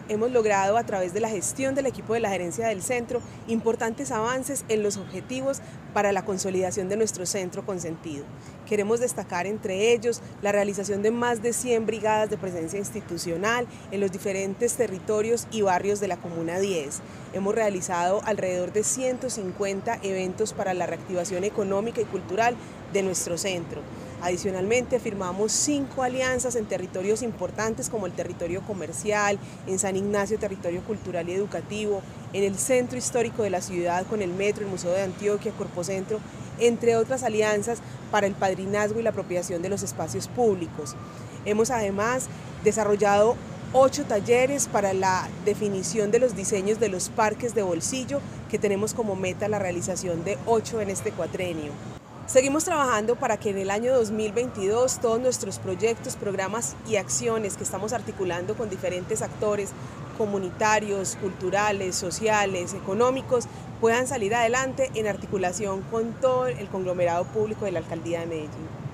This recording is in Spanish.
hemos logrado a través de la gestión del equipo de la gerencia del centro importantes avances en los objetivos para la consolidación de nuestro centro consentido. Queremos destacar entre ellos la realización de más de 100 brigadas de presencia institucional en los diferentes territorios y barrios de la Comuna 10. Hemos realizado alrededor de 150 eventos para la reactivación económica y cultural de nuestro centro. Adicionalmente, firmamos 5 alianzas en territorios importantes como el territorio comercial, en San Ignacio, territorio cultural y educativo, en el centro histórico de la ciudad con el Metro, el Museo de Antioquia, Corpocentro, entre otras alianzas para el padrinazgo y la apropiación de los espacios públicos. Hemos además desarrollado 8 talleres para la definición de los diseños de los parques de bolsillo, que tenemos como meta la realización de 8 en este cuatrenio. Seguimos trabajando para que en el año 2022 todos nuestros proyectos, programas y acciones que estamos articulando con diferentes actores comunitarios, culturales, sociales, económicos, puedan salir adelante en articulación con todo el conglomerado público de la Alcaldía de Medellín.